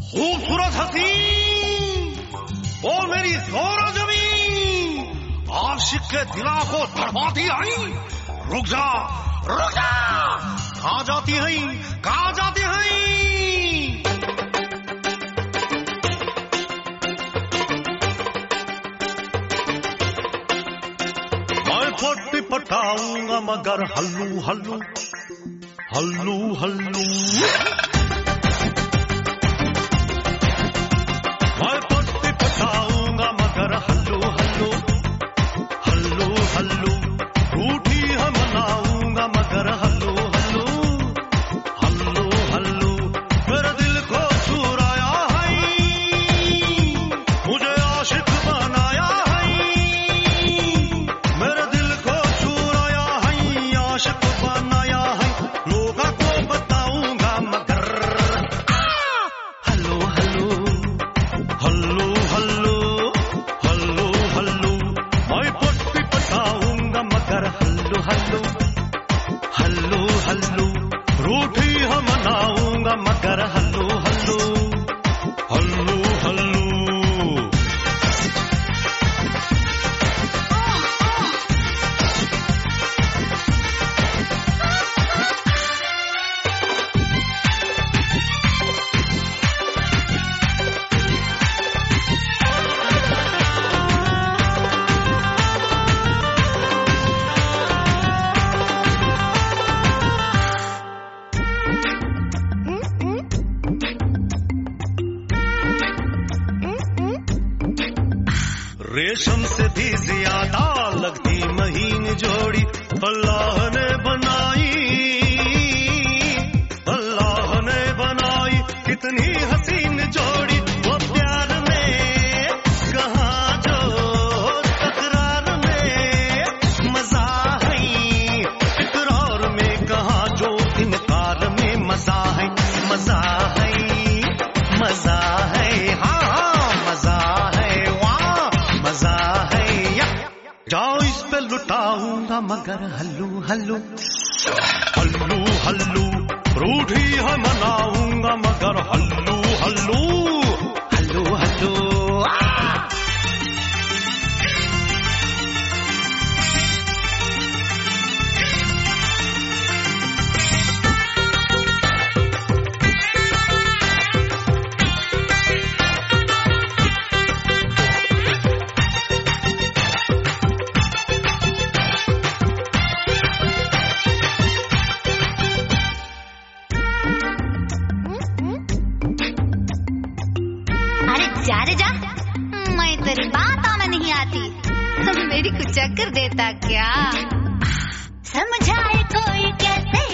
खूबसूरत हसीन, वो मेरी ज़ोरा ज़मीन, आशिक के दिला को तड़पाती आई। रुक जा, रुक जा, कहाँ जाती है, कहाँ जाती है? मैं पट्टी पटाऊंगा मगर हल्लू हल्लू हल्लू हल्लू। मैं पट्टी पटाऊंगा मगर हल्लू हल्लू हल्लू हल्लू। रूठी है मनाऊंगा मगर हल्लू हल्लू हल्लू हल्लू। मेरे दिल को चुराया है, मुझे आशिक बनाया है। मेरे दिल को चुराया है, आशिक बनाया है। लोगों को बताऊंगा मगर हल्लू हल्लू हल्लू हल्लू हल्लू हल्लू। मैं पट्टी पटाऊंगा मगर हल्लू हल्लू हल्लू हल्लू। रूठी है मनाऊंगा मगर हल्लू हल्लू हल्लू हल्लू। रेशम से भी ज्यादा लगती महीन जोड़ी अल्लाह ने बनाई, अल्लाह ने बनाई। कितनी हसीन जोड़ी, वो प्यार में कहाँ जो तकरार में मजा है, इकरार में कहाँ जो इनकार में मजा है। मजा है, मजा है, हाँ मजा है, मजा है। जाओ इस पे लुटाऊंगा मगर हल्लू हल्लू हल्लू हल्लू। रूठी है मनाऊंगा मगर हल्लू हल्लू हल्लू हल्लू। जा रे जा, मैं तेरी बातों में नहीं आती। मेरी कुछ चक्कर देता क्या? समझाए कोई कैसे